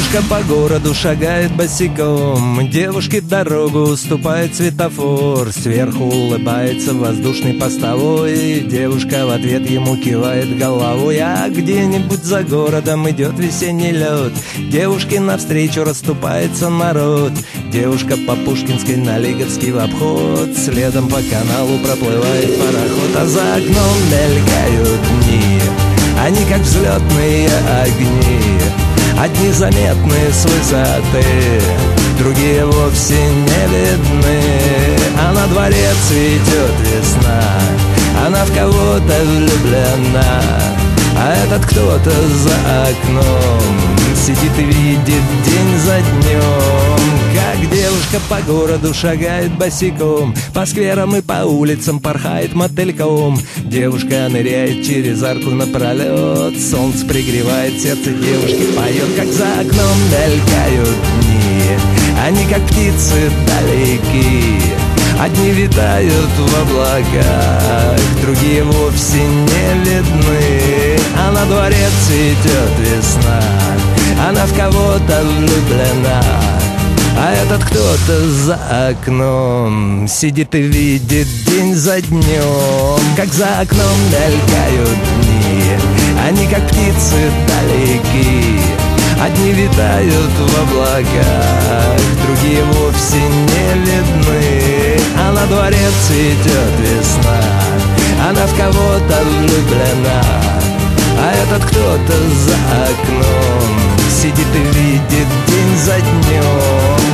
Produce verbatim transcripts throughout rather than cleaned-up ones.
Девушка по городу шагает босиком, девушке дорогу уступает светофор. Сверху улыбается воздушный постовой, девушка в ответ ему кивает головой. А где-нибудь за городом идет весенний лед, девушке навстречу расступается народ. Девушка по Пушкинской на Лиговский в обход, следом по каналу проплывает пароход. А за окном мелькают дни, они как взлетные огни, одни заметны с высоты, другие вовсе не видны. А на дворе цветет весна, она в кого-то влюблена, а этот кто-то за окном сидит и видит день за днем. Как девушка по городу шагает босиком, по скверам и по улицам порхает мотыльком. Девушка ныряет через арку напролет, солнце пригревает, сердце девушки поет. Как за окном мелькают дни, они как птицы далеки, одни витают в облаках, другие вовсе не видны. А на дворе цветет весна, она в кого-то влюблена, а этот кто-то за окном сидит и видит день за днем. Как за окном мелькают дни, они как птицы далеки, одни витают в облаках, другие вовсе не видны. А на дворе цветет весна, она в кого-то влюблена, а этот кто-то за окном сидит и видит день за днем.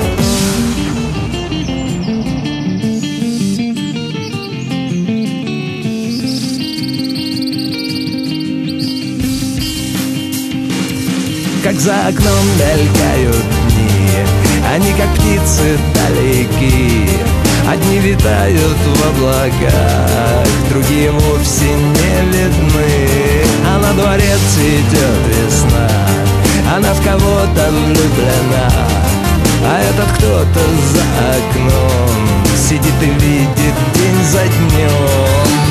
Как за окном мелькают дни, они как птицы далеки, одни витают в облаках, другие вовсе не видны. А на дворе цветет весна, она в кого-то влюблена, а этот кто-то за окном сидит и видит день за днем.